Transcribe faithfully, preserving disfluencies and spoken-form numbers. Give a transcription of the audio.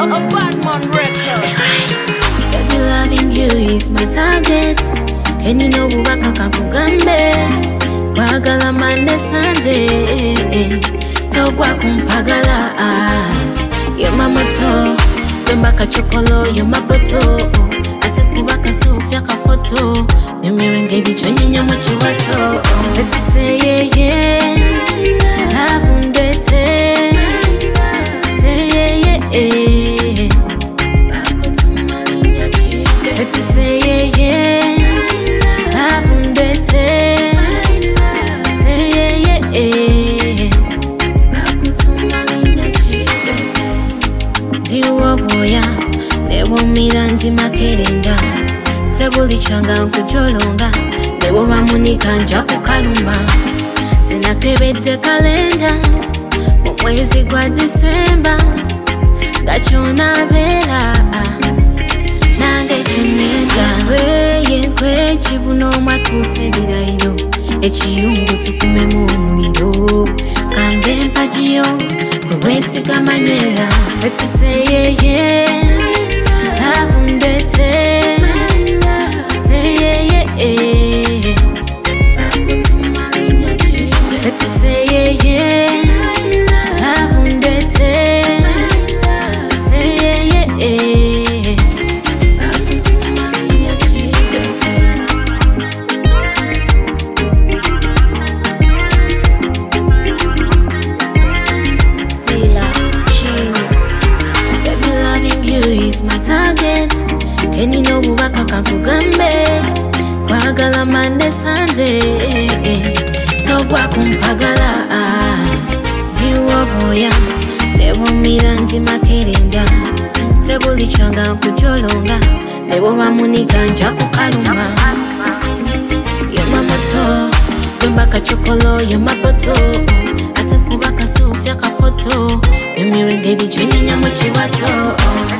A bad man record. Baby, loving you is my target. Can you know Bubaka Kakugambe? Wagala Mande Sunday. Togwa kumpagala. You're my moto. Bembaka chokolo, you're my boto. Ate kubaka sofia ka photo. Nyumirenge di chonyi nyama chiwato. Let you say yeah yeah. Lavundete. Say yeah yeah. Let you say yeah yeah. Lavundete. Say yeah yeah. Diwa boya. Nebo miranti makerenda. Tebuli changa nkujolonga. Nebo mamunika nja kukaluma. Sina kebete kalenda. Mwezi kwa Disemba. Gachona bela. Nange chenenda. Weye kwe chibuno matuse bidairo. Echiyungu tukume muliro. Kambe mpajiyo. Kwesi kama nywela. Fetu say yeah yeah. Lavundete. Say yeah yeah. Fetu say yeah yeah. Lavundete. Say yeah yeah. Sila, cheers. Baby, loving you is my target. Can you know Bubaka Kakugambe? Wagala Mande Sunday. Togwa kumpagala. Diwa boya. Nebo miranti makerenda. Tebuli changa kujolonga. Nebo mamunika nja kukaluma. You're my moto. Bembaka chokolo, you're my boto. Ate kubaka sofia ka photo. Nyumirenge di chonyi nyama chiwato.